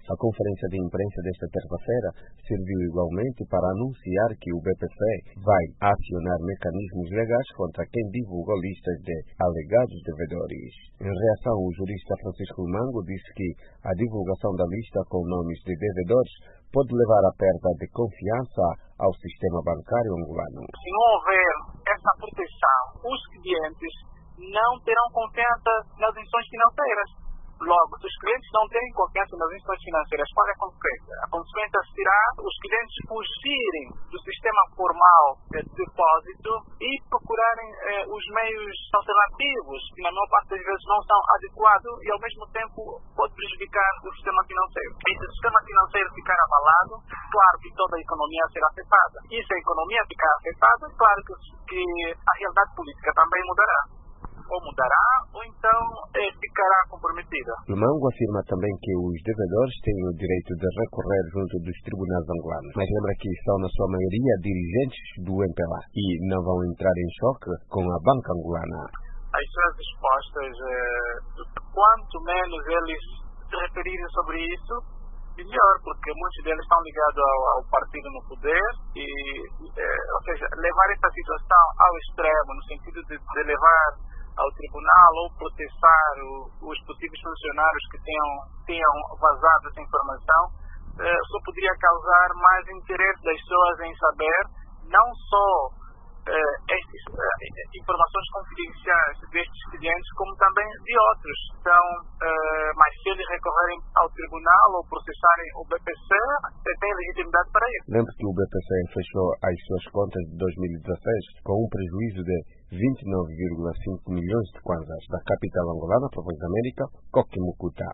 A conferência de imprensa desta terça-feira serviu igualmente para anunciar que o BPC vai acionar mecanismos legais contra quem divulga listas de alegados devedores. Em reação, o jurista Francisco Lumango disse que a divulgação da lista com nomes de devedores pode levar à perda de confiança ao sistema bancário angolano. Se não houver essa proteção, os clientes não terão confiança nas instituições financeiras. Logo, se os clientes não terem confiança nas instituições financeiras, qual é a consequência? A consequência será os clientes fugirem do sistema formal de depósito e procurarem os meios alternativos, que na maior parte das vezes não são adequados e ao mesmo tempo pode prejudicar o sistema financeiro. E se o sistema financeiro ficar abalado, claro que toda a economia será afetada. E se a economia ficar afetada, claro que a realidade política também mudará. Ou mudará, ou então ficará comprometida. Lumango afirma também que os devedores têm o direito de recorrer junto dos tribunais angolanos, mas lembra que são, na sua maioria, dirigentes do MPLA e não vão entrar em choque com a banca angolana. As suas respostas, quanto menos eles se referirem sobre isso, melhor, porque muitos deles estão ligados ao partido no poder e, ou seja, levar essa situação ao extremo, no sentido de levar ao tribunal ou processar os possíveis funcionários que tenham vazado essa informação, só poderia causar mais interesse das pessoas em saber não só estas informações confidenciais destes clientes, como também de outros. Então, mas se eles recorrerem ao tribunal ou processarem o BPC, têm legitimidade para isso. Lembre que o BPC fechou as suas contas de 2016 com um prejuízo de 29,5 milhões de kwanzas da capital angolana, para a Voz da América, Coquimucuta.